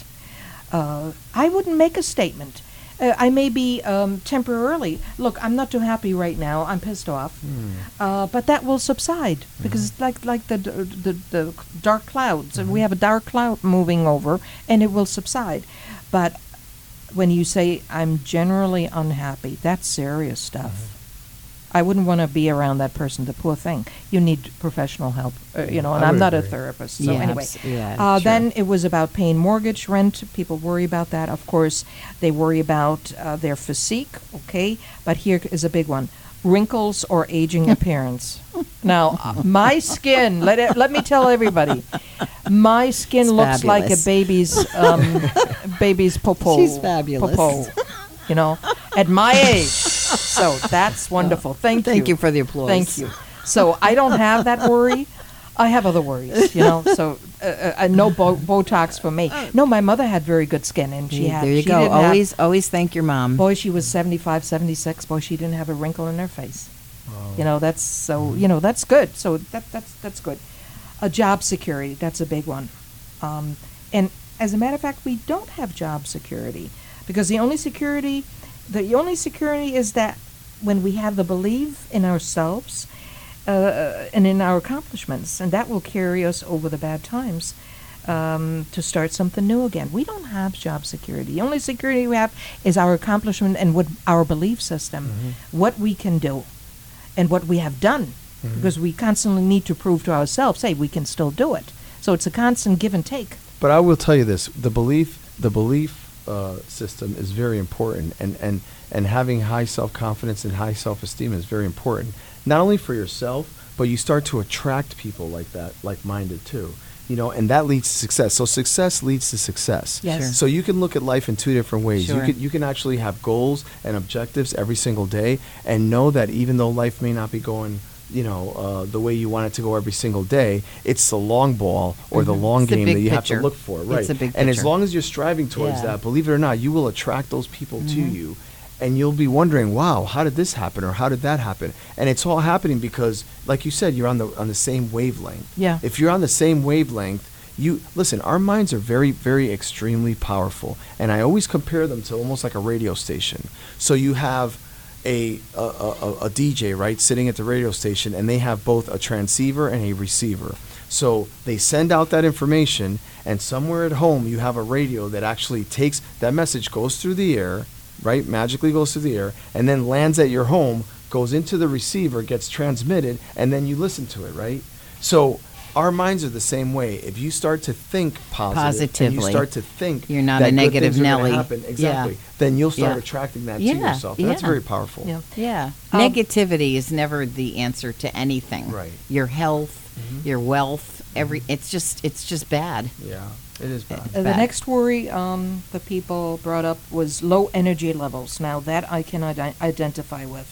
Uh, I wouldn't make a statement. Uh, I may be um, temporarily. Look, I'm not too happy right now. I'm pissed off, uh, but that will subside because it's like like the the, the dark clouds. And we have a dark cloud moving over, and it will subside. But when you say I'm generally unhappy, that's serious stuff. I wouldn't want to be around that person. The poor thing. You need professional help, uh, you know. And I I'm would not a agree. therapist. So Yeah, anyway, abs- yeah, uh, sure. then it was about paying mortgage, rent. People worry about that. Of course, they worry about uh, their physique. Okay, but here is a big one: wrinkles or aging appearance. Now, uh, my skin. Let it, let me tell everybody, my skin It's looks like a fabulous. baby's um, baby's popo. She's fabulous. Popo, you know, at my age. So that's wonderful. Thank you. Thank you for the applause. Thank you. So I don't have that worry. I have other worries, you know. So uh, uh, no bo- Botox for me. No, my mother had very good skin, and she Yeah, had. there you she go. didn't have- Always, always thank your mom. boy, she was seventy-five, seventy-six. Boy, she didn't have a wrinkle in her face. You know, that's so. You know, that's good. So that that's that's good. A job security. That's a big one. Um, and as a matter of fact, we don't have job security because the only security, the only security is that when we have the belief in ourselves uh, and in our accomplishments, and that will carry us over the bad times um, to start something new again. We don't have job security. The only security we have is our accomplishment and what our belief system, what we can do, and what we have done, because we constantly need to prove to ourselves, hey, we can still do it. So it's a constant give and take. But I will tell you this: the belief, the belief uh, system is very important, and, and, and having high self-confidence and high self-esteem is very important. Not only for yourself, but you start to attract people like that, like-minded too. You know, and that leads to success. So success leads to success. Yes. Sure. So you can look at life in two different ways. Sure. You can you can actually have goals and objectives every single day, and know that even though life may not be going, you know, uh, the way you want it to go every single day, it's the long ball or the Mhm. long It's the game big that you have picture. to look for. It's Right. a big and as picture. long as you're striving towards Yeah. that, believe it or not, you will attract those people to Mhm. you. And you'll be wondering, wow, how did this happen or how did that happen? And it's all happening because, like you said, you're on the on the same wavelength. Yeah. If you're on the same wavelength, you listen, our minds are very, very extremely powerful. And I always compare them to almost like a radio station. So you have a a, a, a D J, right, sitting at the radio station, and they have both a transceiver and a receiver. So they send out that information, and somewhere at home you have a radio that actually takes that message, goes through the air, right, magically goes through the air, and then lands at your home, goes into the receiver, gets transmitted, and then you listen to it, right? So our minds are the same way. If you start to think positive, Positively. and you start to think You're not that a good negative things are gonna Nelly. happen, exactly, Yeah. then you'll start Yeah. attracting that Yeah, to yourself. And That's yeah. very powerful. Yeah. Yeah. Um, Negativity is never the answer to anything. Right. Your health, your wealth, every it's just it's just bad. Yeah. It is bad. Uh, the next worry um, the people brought up was low energy levels. Now that I can ide- identify with.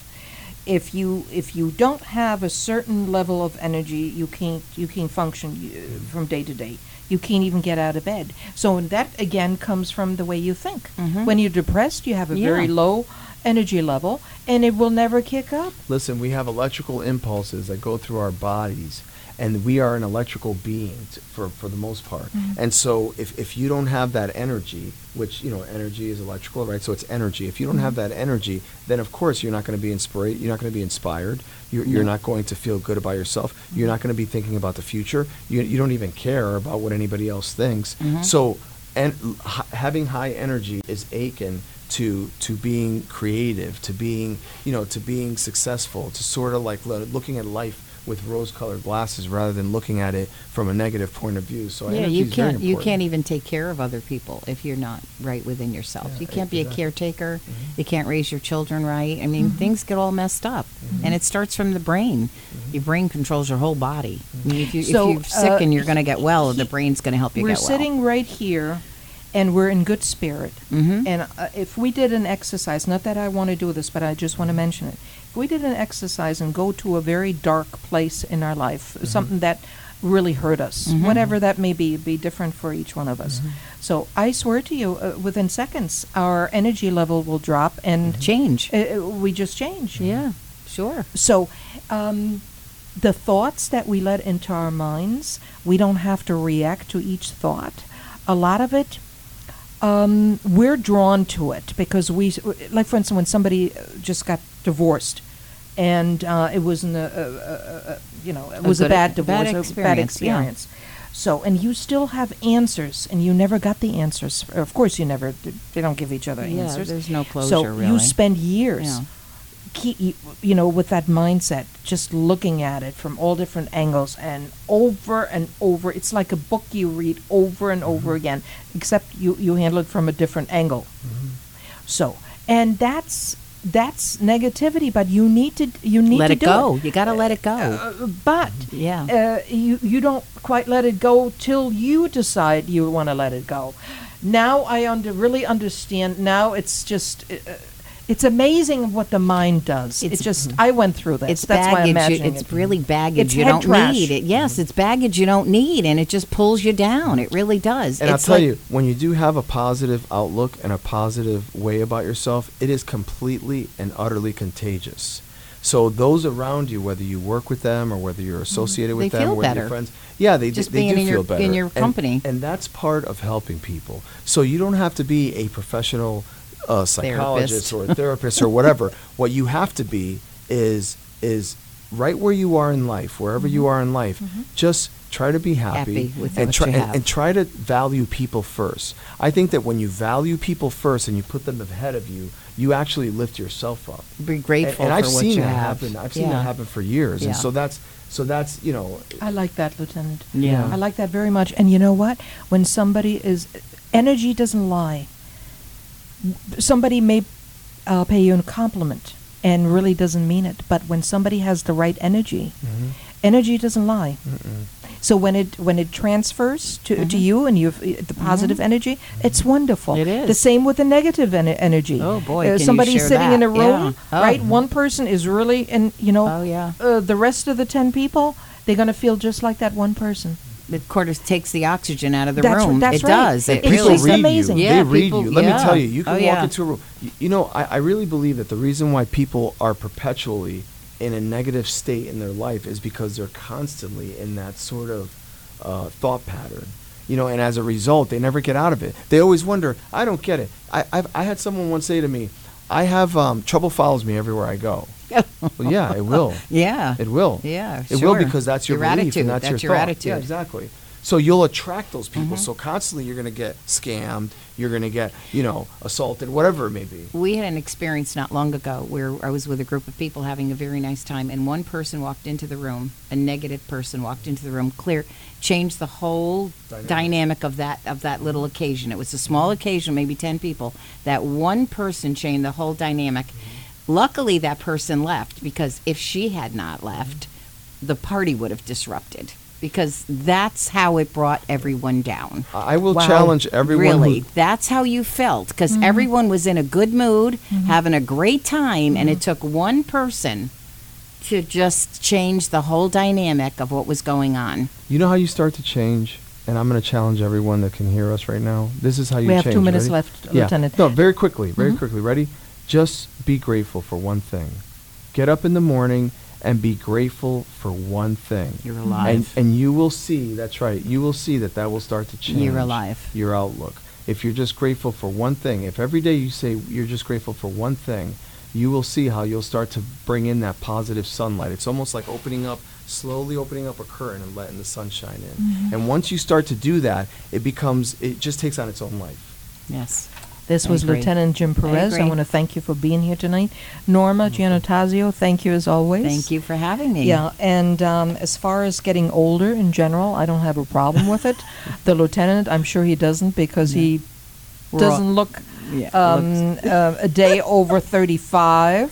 If you if you don't have a certain level of energy, you can't you can't function you, from day to day. You can't even get out of bed. So and that again comes from the way you think. Mhm. When you're depressed, you have a very Yeah. low energy level, and it will never kick up. Listen, we have electrical impulses that go through our bodies, and we are an electrical being t- for, for the most part. Mhm. And so if, if you don't have that energy, which, you know, energy is electrical, right? So it's energy. If you don't Mhm. have that energy, then of course you're not going to be inspired. You're not going to be inspired. You're, you're No. not going to feel good about yourself. You're not going to be thinking about the future. You, you don't even care about what anybody else thinks. Mhm. So and h- having high energy is akin to to being creative, to being, you know, to being successful, to sort of like lo- looking at life with rose-colored glasses rather than looking at it from a negative point of view. So yeah, energy you is very can't you important. can't even take care of other people if you're not right within yourself. Yeah, you can't be exactly. a caretaker. You can't raise your children right. I mean, things get all messed up, and it starts from the brain. Your brain controls your whole body. I mean, if, you, So, if you're sick uh, and you're going to get well, the brain's going to help you We're get well. sitting right here, and we're in good spirit. Mhm. And uh, if we did an exercise, not that I want to do this, but I just want to mention it. If we did an exercise and go to a very dark place in our life, something that really hurt us, Mhm. whatever that may be, be different for each one of us. So I swear to you, uh, within seconds, our energy level will drop and change. Uh, uh, we just change. Yeah, sure. So, um, the thoughts that we let into our minds, we don't have to react to each thought. A lot of it, um, we're drawn to it because we, like for instance, when somebody uh, just got divorced, and uh, it wasn't a, a, a, a you know, it A was a good- bad a divorce, bad a bad experience, yeah. experience. So, and you still have answers, and you never got the answers. Of course, you never. They don't give each other Yeah, answers. there's no closure, So really. you spend years Yeah. keep, you, you know, with that mindset, just looking at it from all different angles and over and over. It's like a book you read over and over again, except you, you handle it from a different angle. So, and that's that's negativity, but you need to you need Let to it do go. It. You got to let it go. Uh, but Yeah. uh, you you don't quite let it go till you decide you want to let it go. Now I under really understand. Now it's just. Uh, It's amazing what the mind does. It's, just I went through this. It's That's why I'm baggage. imagining It's it. really baggage It's you head don't trash. need. It, yes, it's baggage you don't need, and it just pulls you down. It really does. And I'll it's tell like, you, when you do have a positive outlook and a positive way about yourself, it is completely and utterly contagious. So those around you, whether you work with them or whether you're associated with They them feel or whether better. you're friends, yeah, they, Just do, they being do in feel your- better. in your And- company. And that's part of helping people. So you don't have to be a professional uh, psychologist Therapist. or a therapist or whatever. What you have to be is is right where you are in life, wherever you are in life. Just try to be happy, Happy with and what try you and, have. and try to value people first. I think that when you value people first and you put them ahead of you, you actually lift yourself up. Be grateful And, and I've for what seen you that have. happen. I've seen Yeah. that happen for years. Yeah. And so that's so that's you know. I like that, Lieutenant. Yeah. I like that very much. And you know what? When somebody is, energy doesn't lie. Somebody may uh, pay you a compliment and really doesn't mean it, but when somebody has the right energy, Mhm. energy doesn't lie. Mm-mm. So when it when it transfers to, to you and you the positive energy, it's wonderful. It is. The same with the negative en- energy. Oh, boy, Uh, can you somebody's share sitting in that? a room, Yeah. Oh. right? One person is really, and you know, Oh, yeah. uh, the rest of the ten people, they're gonna feel just like that one person. It of course takes the oxygen out of the That's r- room. that's it right. does. And It people really. read amazing. you. Yeah, they read people- you. Let yeah. me tell you, you can Oh, walk yeah. into a room. You, you know, I, I really believe that the reason why people are perpetually in a negative state in their life is because they're constantly in that sort of uh, thought pattern. You know, and as a result, they never get out of it. They always wonder, I don't get it. I I've, I had someone once say to me, I have um, trouble follows me everywhere I go. Well, yeah, it will. Yeah. It will. Yeah, It sure. will because that's your, Your belief attitude. and that's, That's your, your thought. attitude. Yeah, exactly. So you'll attract those people. Mhm. So constantly you're going to get scammed. You're going to get, you know, assaulted, whatever it may be. We had an experience not long ago where I was with a group of people having a very nice time, and one person walked into the room, a negative person walked into the room, clear, changed the whole Dynamic. dynamic of that of that little occasion. It was a small occasion, maybe ten people. That one person changed the whole dynamic. Luckily, that person left, because if she had not left, the party would have disrupted. Because that's how it brought everyone down. I will challenge everyone Really, who- that's how you felt. Because Mhm. everyone was in a good mood, having a great time, and it took one person to just change the whole dynamic of what was going on. You know how you start to change? And I'm going to challenge everyone that can hear us right now. This is how you We change. have two minutes Ready? left, Yeah. Lieutenant. No, very quickly, very Mhm. quickly. Ready? Just be grateful for one thing. Get up in the morning and be grateful for one thing. You're alive. And, and you will see, that's right, you will see that that will start to change. You're alive. Your outlook. If you're just grateful for one thing, if every day you say you're just grateful for one thing, you will see how you'll start to bring in that positive sunlight. It's almost like opening up, slowly opening up a curtain and letting the sunshine in. Mhm. And once you start to do that, it becomes, it just takes on its own life. Yes. This I was agree. Lieutenant Jim I Perez. I, agree. want to thank you for being here tonight. Norma Giannotazio, thank you as always. Thank you for having me. Yeah, and um, as far as getting older in general, I don't have a problem with it. The lieutenant, I'm sure he doesn't, because he We're doesn't all- look Yeah, um, uh, a day over thirty-five.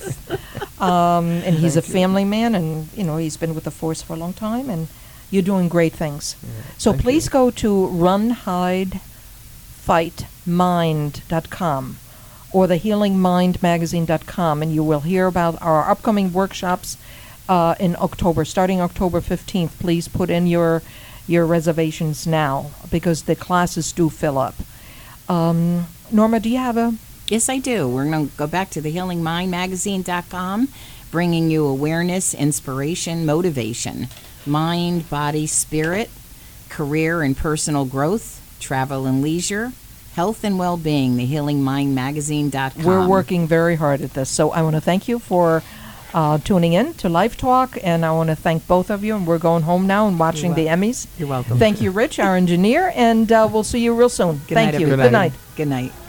Um, and he's a Thank you. family man, and you know he's been with the force for a long time, and you're doing great things. So thank please go to run hide fight mind dot com or the healing mind magazine dot com, and you will hear about our upcoming workshops uh, in October, starting October fifteenth. Please put in your your reservations now, because the classes do fill up. Um, Norma, do you have a... Yes, I do. We're going to go back to the healing mind magazine dot com, bringing you awareness, inspiration, motivation, mind, body, spirit, career and personal growth, travel and leisure, health and well-being, the healing mind magazine dot com. We're working very hard at this. So I want to thank you for uh, tuning in to Life Talk, and I want to thank both of you. And we're going home now and watching You're the wel- Emmys. You're welcome. Thank you, Rich, our engineer, and uh, we'll see you real soon. Good thank night, you. everybody. Good night. Good night.